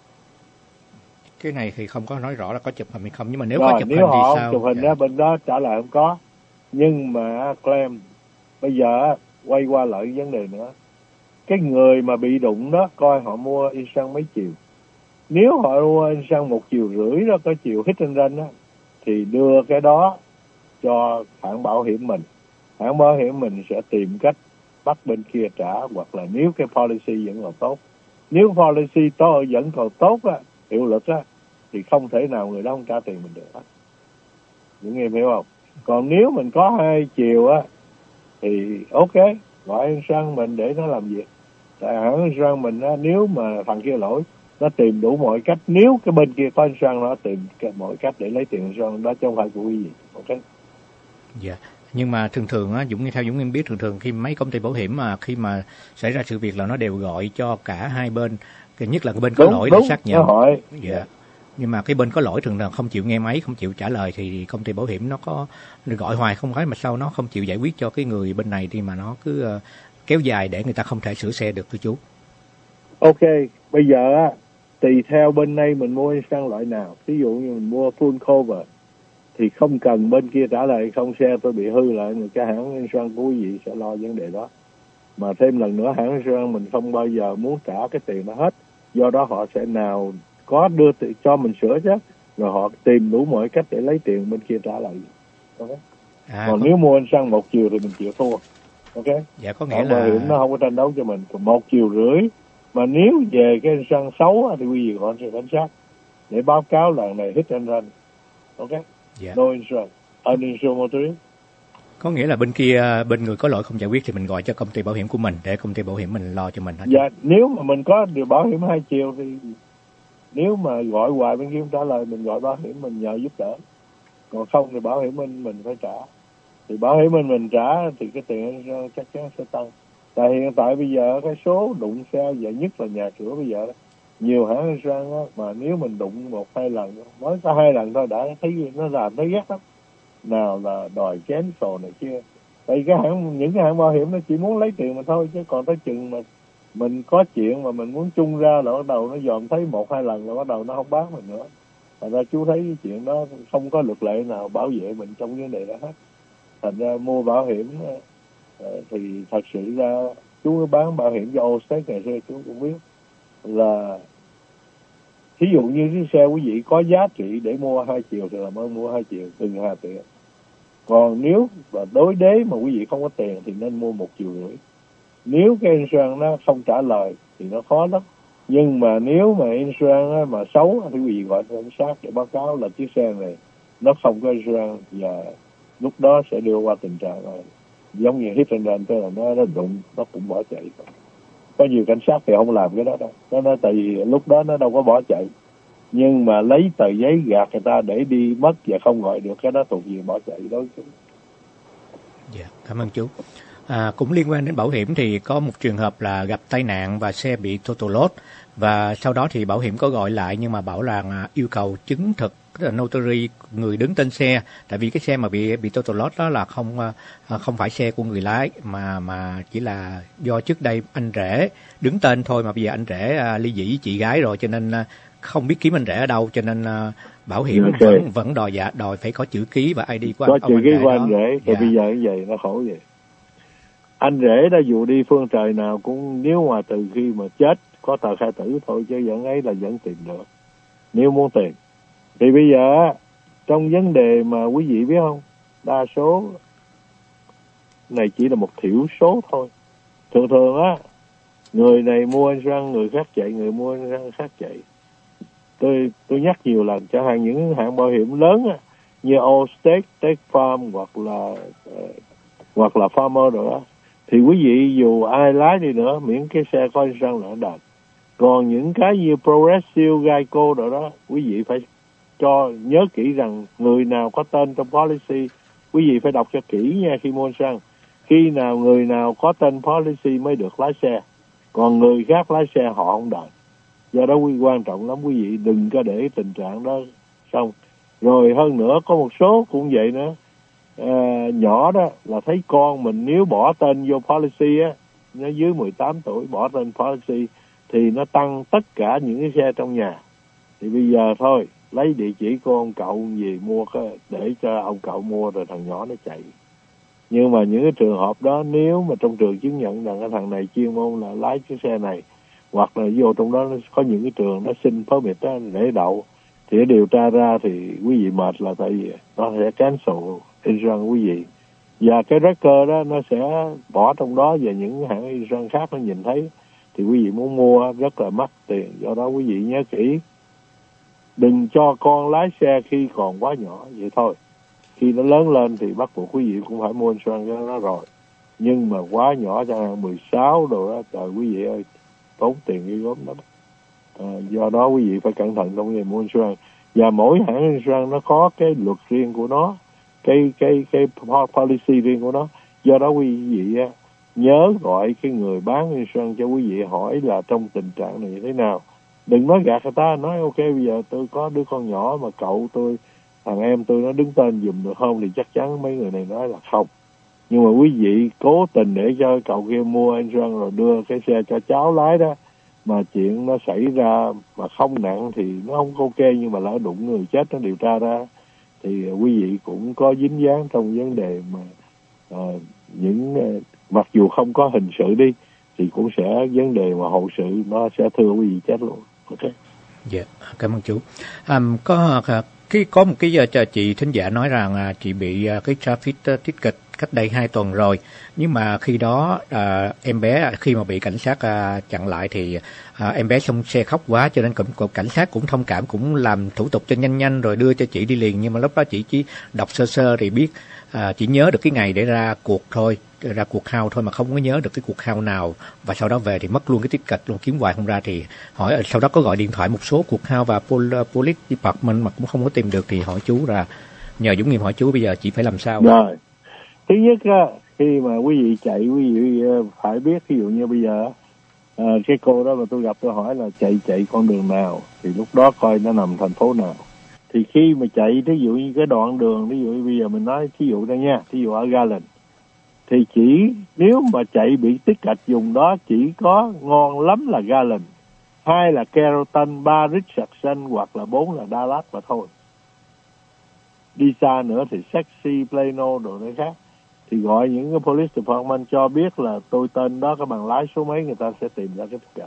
Cái này thì không có nói rõ là có chụp hình hay không, nhưng mà nếu rồi, có chụp nếu hình họ thì sao? chụp hình đó bên đó trả lời không có, nhưng mà claim bây giờ quay qua lại vấn đề nữa, cái người mà bị đụng đó coi họ mua insurance mấy chiều. Nếu họ mua insurance 1,5 triệu đó, có chiều hit and run đó, thì đưa cái đó cho hãng bảo hiểm mình. Hãng bảo hiểm mình sẽ tìm cách bắt bên kia trả, hoặc là nếu cái policy vẫn còn tốt. Nếu policy vẫn còn tốt á, hiệu lực á, thì không thể nào người đó không trả tiền mình được hết. Những em hiểu không? Còn nếu mình có 2 chiều á, thì ok, gọi insurance mình để nó làm việc. Tại hãng insurance mình á, nếu mà thằng kia lỗi, nó tìm đủ mọi cách. Nếu cái bên kia có insurance, nó tìm mọi cách để lấy tiền insurance đó, chứ không phải của quý vị. Ok. Dạ. Nhưng mà thường á, theo Dũng em biết, thường khi mấy công ty bảo hiểm mà khi mà xảy ra sự việc là nó đều gọi cho cả hai bên, nhất là cái bên có lỗi để xác nhận. Dạ. Nhưng mà cái bên có lỗi thường là không chịu nghe máy, không chịu trả lời, thì công ty bảo hiểm nó có gọi hoài không phải, mà sao nó không chịu giải quyết cho cái người bên này, thì mà nó cứ kéo dài để người ta không thể sửa xe được thưa chú. Ok, bây giờ á, tùy theo bên đây mình mua sang loại nào. Ví dụ như mình mua full cover thì không cần bên kia trả lời không xe tôi bị hư lại, thì cái hãng insurance của quý vị sẽ lo vấn đề đó. Mà thêm lần nữa, hãng insurance mình không bao giờ muốn trả cái tiền đó hết, do đó họ sẽ nào có đưa tiền cho mình sửa chứ, rồi họ tìm đủ mọi cách để lấy tiền bên kia trả lại. Okay. Còn nếu mua insurance 1 chiều thì mình chịu thua. Ok. Dạ, có nghĩa là bảo hiểm nó không có tranh đấu cho mình. Còn 1,5 triệu, mà nếu về cái insurance xấu thì quý vị gọi cảnh sát để báo cáo lần này hit and run. Ok. Dạ. No insurance, uninsured motorist. Có nghĩa là bên kia, bên người có lỗi không giải quyết thì mình gọi cho công ty bảo hiểm của mình để công ty bảo hiểm mình lo cho mình hết. Dạ, nếu mà mình có điều bảo hiểm 2 chiều thì nếu mà gọi hoài bên kia không trả lời, mình gọi bảo hiểm mình nhờ giúp đỡ. Còn không thì bảo hiểm mình phải trả. Thì bảo hiểm mình trả thì cái tiền chắc chắn sẽ tăng. Tại hiện tại bây giờ cái số đụng xe và nhất là nhà cửa bây giờ nhiều hãng insurance mà nếu mình đụng 1-2 lần, mới có 2 lần thôi đã thấy nó làm thấy ghét lắm. Nào là đòi cancel này kia. Tại cái những cái hãng bảo hiểm nó chỉ muốn lấy tiền mà thôi, chứ còn tới chừng mà mình có chuyện mà mình muốn chung ra là bắt đầu nó dòm thấy 1-2 lần là bắt đầu nó không bán mình nữa. Thành ra chú thấy cái chuyện đó không có luật lệ nào bảo vệ mình trong vấn đề đó hết. Thành ra mua bảo hiểm thì thật sự ra chú bán bảo hiểm cho Allstate ngày xưa chú cũng biết là ví dụ như cái xe quý vị có giá trị để mua 2 triệu thì làm ơn mua 2 triệu từng 2 tiền. Còn nếu và đối đế mà quý vị không có tiền thì nên mua 1,5 triệu. Nếu cái insurance nó không trả lời thì nó khó lắm. Nhưng mà nếu mà insurance mà xấu thì quý vị gọi cảnh sát để báo cáo là chiếc xe này nó không có insurance, và lúc đó sẽ đưa qua tình trạng này giống như hit and run, tức là nó đụng nó cũng bỏ chạy. Có nhiều cảnh sát thì không làm cái đó đâu, nó tại vì lúc đó nó đâu có bỏ chạy, nhưng mà lấy tờ giấy gạt người ta để đi mất và không gọi được, cái đó thuộc về bỏ chạy đối với. Dạ, cảm ơn chú. Cũng liên quan đến bảo hiểm thì có một trường hợp là gặp tai nạn và xe bị total loss, và sau đó thì bảo hiểm có gọi lại nhưng mà bảo là yêu cầu chứng thực, tức là notary người đứng tên xe, tại vì cái xe mà bị total loss đó là không phải xe của người lái mà chỉ là do trước đây anh rể đứng tên thôi, mà bây giờ anh rể ly dị với chị gái rồi, cho nên không biết kiếm anh rể ở đâu, cho nên bảo hiểm vẫn đòi phải có chữ ký và ID của có chữ ký của anh rể. Thì bây giờ như vậy nó khổ vậy. Anh rể đã dù đi phương trời nào cũng, nếu mà từ khi mà chết có tờ khai tử thôi, chứ vẫn ấy là vẫn tìm được nếu muốn tìm. Thì bây giờ trong vấn đề mà quý vị biết không, đa số này chỉ là một thiểu số thôi. Thường á, người này mua insurance người khác chạy, người mua insurance khác chạy. Tôi nhắc nhiều lần, chẳng hạn những hãng bảo hiểm lớn á, như Allstate, State Farm hoặc là Farmer rồi đó, thì quý vị dù ai lái đi nữa miễn cái xe có insurance là đền. Còn những cái như Progressive, Geico rồi đó, quý vị phải nhớ kỹ rằng người nào có tên trong policy, quý vị phải đọc cho kỹ nha khi mua xăng. Khi nào người nào có tên policy mới được lái xe, còn người khác lái xe họ không đợi. Do đó quan trọng lắm, quý vị đừng có để tình trạng đó xong. Rồi hơn nữa có một số cũng vậy nữa, nhỏ đó là thấy con mình nếu bỏ tên vô policy á, nó dưới 18 tuổi bỏ tên policy thì nó tăng tất cả những cái xe trong nhà. Thì bây giờ thôi, lấy địa chỉ của ông cậu gì mua cái để cho ông cậu mua rồi thằng nhỏ nó chạy. Nhưng mà những cái trường hợp đó nếu mà trong trường chứng nhận rằng cái thằng này chuyên môn là lái chiếc xe này, hoặc là vô trong đó nó có những cái trường nó xin permit đó để đậu, thì điều tra ra thì quý vị mệt là tại vì nó sẽ cancel insurance quý vị. Và cái record đó nó sẽ bỏ trong đó, và những hãng insurance khác nó nhìn thấy thì quý vị muốn mua rất là mắc tiền. Do đó quý vị nhớ kỹ, đừng cho con lái xe khi còn quá nhỏ vậy thôi. Khi nó lớn lên thì bắt buộc quý vị cũng phải mua insurance cho nó rồi. Nhưng mà quá nhỏ chẳng hạn 16 đồ đó, trời quý vị ơi, tốn tiền cái gốm đó. Do đó quý vị phải cẩn thận trong việc mua insurance. Và mỗi hãng insurance nó có cái luật riêng của nó, cái policy riêng của nó. Do đó quý vị nhớ gọi cái người bán insurance cho quý vị hỏi là trong tình trạng này như thế nào. Đừng nói gạt người ta, nói ok bây giờ tôi có đứa con nhỏ mà cậu tôi, thằng em tôi nó đứng tên giùm được không, thì chắc chắn mấy người này nói là không. Nhưng mà quý vị cố tình để cho cậu kia mua insurance rồi đưa cái xe cho cháu lái đó, mà chuyện nó xảy ra mà không nặng thì nó không ok, nhưng mà lỡ đụng người chết nó điều tra ra thì quý vị cũng có dính dáng trong vấn đề mà mặc dù không có hình sự đi thì cũng sẽ vấn đề mà hậu sự nó sẽ thưa quý vị chết luôn. Ok. Dạ, cảm ơn chú. Có một cái chị thính giả nói rằng chị bị cái traffic ticket cách đây 2 tuần rồi, nhưng mà khi đó em bé khi mà bị cảnh sát chặn lại thì em bé xông xe khóc quá, cho nên cảnh sát cũng thông cảm, cũng làm thủ tục cho nhanh rồi đưa cho chị đi liền. Nhưng mà lúc đó chị chỉ đọc sơ thì biết, chỉ nhớ được cái ngày để ra cuộc hao thôi, mà không có nhớ được cái cuộc hao nào. Và sau đó về thì mất luôn cái ticket luôn, kiếm hoài không ra. Thì hỏi sau đó có gọi điện thoại một số cuộc hao và police department mà cũng không có tìm được, thì hỏi chú là nhờ Dũng Nghiệm hỏi chú bây giờ chị phải làm sao? Rồi, thứ nhất khi mà quý vị chạy, quý vị phải biết, ví dụ như bây giờ cái cô đó mà tôi gặp tôi hỏi là chạy con đường nào, thì lúc đó coi nó nằm thành phố nào. Thì khi mà chạy, ví dụ như cái đoạn đường, ví dụ bây giờ mình nói thí dụ đây nha, thí dụ ở Garland, thì nếu mà chạy bị ticket dùng đó chỉ có ngon lắm là Garland, 2 là Carrollton, 3 Richardson, hoặc là 4 là Dallas mà thôi. Đi xa nữa thì Sexy, Plano đồ nơi khác, thì gọi những cái police department cho biết là tôi tên đó, cái bằng lái số mấy, người ta sẽ tìm ra cái ticket.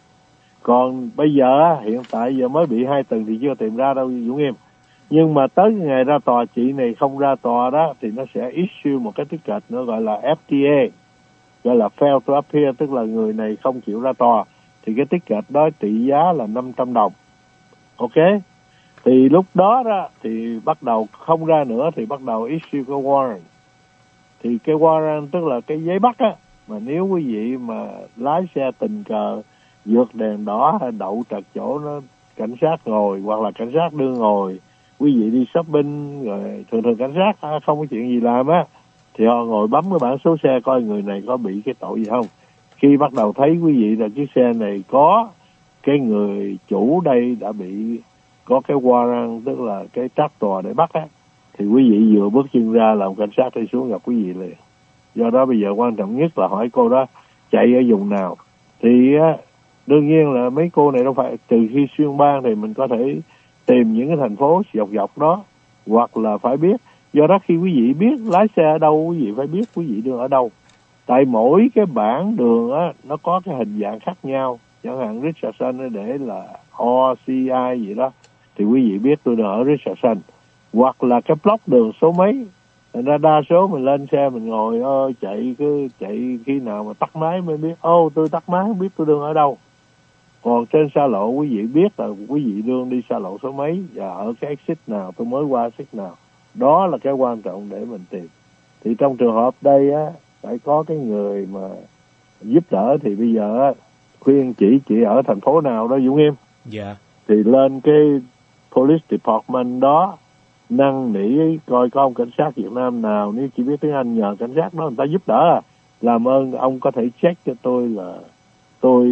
Còn bây giờ hiện tại giờ mới bị 2 tuần thì chưa tìm ra đâu Dũng Nghiêm. Nhưng mà tới ngày ra tòa, chị này không ra tòa đó thì nó sẽ issue một cái ticket nữa gọi là FTA, gọi là fail to appear, tức là người này không chịu ra tòa. Thì cái ticket đó trị giá là $500. Ok. Thì lúc đó thì bắt đầu không ra nữa thì bắt đầu issue cái warrant. Thì cái warrant tức là cái giấy bắt mà nếu quý vị mà lái xe tình cờ vượt đèn đỏ hay đậu trật chỗ nó cảnh sát ngồi, hoặc là cảnh sát đưa ngồi, quý vị đi shopping rồi thường cảnh sát không có chuyện gì làm thì họ ngồi bấm cái bảng số xe coi người này có bị cái tội gì không. Khi bắt đầu thấy quý vị là chiếc xe này có cái người chủ đây đã bị có cái warrant, tức là cái trắc tòa để bắt thì quý vị vừa bước chân ra làm cảnh sát đi xuống gặp quý vị liền. Do đó bây giờ quan trọng nhất là hỏi cô đó chạy ở vùng nào. Thì đương nhiên là mấy cô này đâu phải, trừ khi xuyên bang thì mình có thể tìm những cái thành phố dọc đó, hoặc là phải biết. Do đó khi quý vị biết lái xe ở đâu, quý vị phải biết quý vị đường ở đâu. Tại mỗi cái bảng đường nó có cái hình dạng khác nhau. Chẳng hạn Richardson để là OCI gì đó, thì quý vị biết tôi đường ở Richardson. Hoặc là cái block đường số mấy. Thành ra đa số mình lên xe mình ngồi chạy khi nào mà tắt máy mới biết tôi tắt máy không biết tôi đường ở đâu. Còn trên xa lộ quý vị biết là quý vị đường đi xa lộ số mấy và ở cái exit nào, tôi mới qua exit nào. Đó là cái quan trọng để mình tìm. Thì trong trường hợp đây phải có cái người mà giúp đỡ. Thì bây giờ khuyên chị ở thành phố nào đó Dũng Em, Dạ. thì lên cái police department đó năn nỉ coi có ông cảnh sát Việt Nam nào, nếu chị biết tiếng Anh nhờ cảnh sát đó người ta giúp đỡ. Làm ơn ông có thể check cho tôi là tôi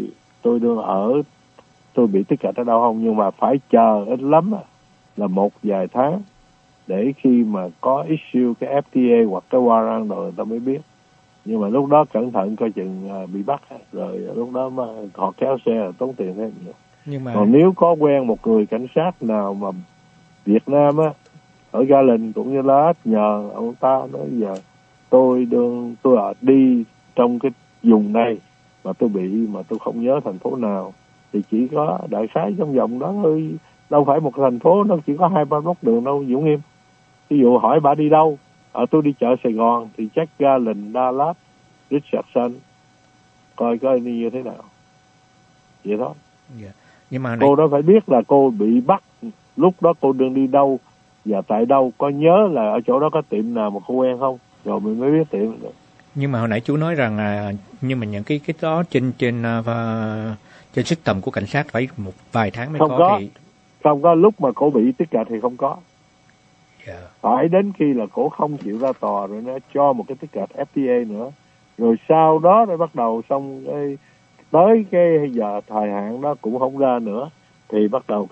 bị ticket ở đâu không, nhưng mà phải chờ ít lắm là một vài tháng để khi mà có issue cái FTA hoặc cái warrant rồi người ta mới biết. Nhưng mà lúc đó cẩn thận coi chừng bị bắt, rồi lúc đó mà họ kéo xe là tốn tiền thêm nhiều. Nhưng mà Còn nếu có quen một người cảnh sát nào mà Việt Nam ở Garland cũng như là nhờ ông ta nói giờ tôi đi trong cái vùng này mà tôi bị mà tôi không nhớ thành phố nào, thì chỉ có đại khái trong vòng đó thôi, đâu phải một thành phố, nó chỉ có 2-3 block đường đâu Dũng Em. Ví dụ hỏi bà đi đâu, tôi đi chợ Sài Gòn thì chắc Garland, Dallas, Richardson, coi như thế nào, vậy đó. Yeah. Nhưng mà cô đó phải biết là cô bị bắt lúc đó cô đừng đi đâu và tại đâu, có nhớ là ở chỗ đó có tiệm nào mà cô quen không, rồi mình mới biết tiệm được. Nhưng mà hồi nãy chú nói rằng nhưng mà những cái đó trên system của cảnh sát phải một vài tháng mới có. Không có lúc mà cô bị ticket thì không có. Yeah. Phải đến khi là cô không chịu ra tòa rồi nó cho một cái ticket FTA nữa, rồi sau đó rồi bắt đầu xong tới cái giờ thời hạn đó cũng không ra nữa thì bắt đầu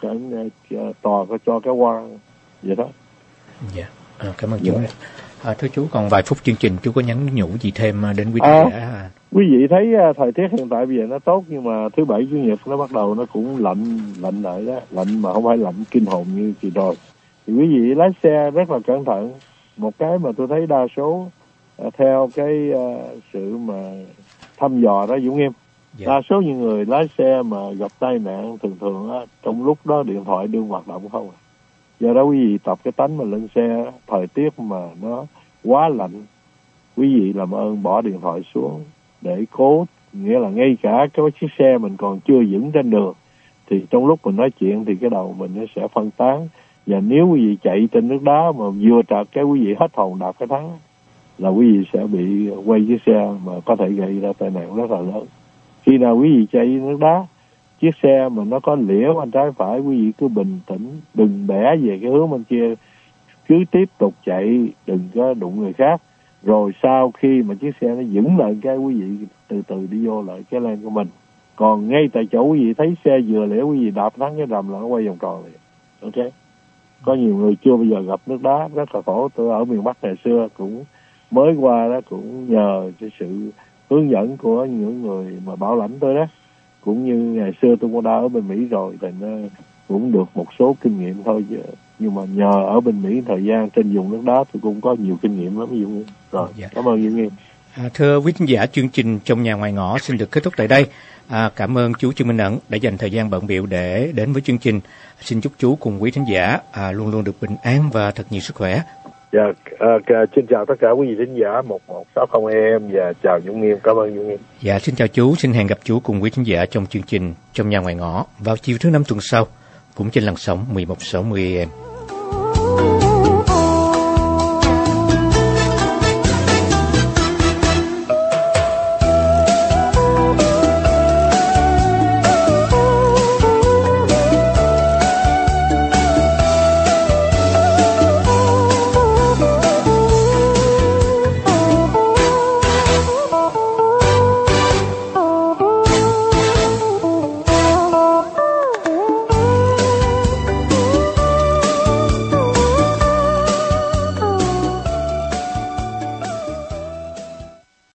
tòa có cho cái warrant vậy đó. Dạ. Cảm ơn chú. Thưa chú, còn vài phút chương trình, chú có nhắn nhủ gì thêm đến quý vị giả? Quý vị thấy thời tiết hiện tại bây giờ nó tốt, nhưng mà thứ Bảy Chủ nhật nó bắt đầu nó cũng lạnh lại đó, lạnh mà không phải lạnh kinh hồn như kỳ rồi. Thì quý vị lái xe rất là cẩn thận. Một cái mà tôi thấy đa số theo cái sự mà thăm dò đó Dũng Em, đa số những người lái xe mà gặp tai nạn thường trong lúc đó điện thoại đương hoạt động không. Do đó quý vị tập cái tánh mà lên xe, thời tiết mà nó quá lạnh, quý vị làm ơn bỏ điện thoại xuống để cố, nghĩa là ngay cả cái chiếc xe mình còn chưa vững trên đường thì trong lúc mình nói chuyện thì cái đầu mình nó sẽ phân tán, và nếu quý vị chạy trên nước đá mà vừa trật cái quý vị hết hồn đạp cái thắng là quý vị sẽ bị quay chiếc xe mà có thể gây ra tai nạn rất là lớn. Khi nào quý vị chạy nước đá, chiếc xe mà nó có lĩa bên trái phải, quý vị cứ bình tĩnh, đừng bẻ về cái hướng bên kia, cứ tiếp tục chạy, đừng có đụng người khác. Rồi sau khi mà chiếc xe nó vững lại cái quý vị từ từ đi vô lại cái lane của mình. Còn ngay tại chỗ quý vị thấy xe vừa lĩa, quý vị đạp thắng cái rầm là nó quay vòng tròn liền. Ok. Có nhiều người chưa bao giờ gặp nước đá rất là khổ. Tôi ở miền Bắc ngày xưa cũng mới qua đó, cũng nhờ cái sự hướng dẫn của những người mà bảo lãnh tôi đó, cũng như ngày xưa tôi cũng đã ở bên Mỹ rồi, thì nó cũng được một số kinh nghiệm thôi chứ. Nhưng mà nhờ ở bên Mỹ thời gian trên vùng nước đá tôi cũng có nhiều kinh nghiệm lắm. Rồi, cảm ơn Duy Nghiêm. Thưa quý khán giả, chương trình Trong Nhà Ngoài Ngõ xin được kết thúc tại đây. Cảm ơn chú Trương Minh Ẩn đã dành thời gian bận bịu để đến với chương trình. Xin chúc chú cùng quý khán giả luôn luôn được bình an và thật nhiều sức khỏe. Dạ, xin chào tất cả quý vị khán giả 1160 AM và chào Dũng Nghiêm. Cảm ơn Dũng Nghiêm. Dạ, xin chào chú. Xin hẹn gặp chú cùng quý khán giả trong chương trình Trong Nhà Ngoài Ngõ vào chiều thứ Năm tuần sau, cũng trên làn sóng 1160 AM.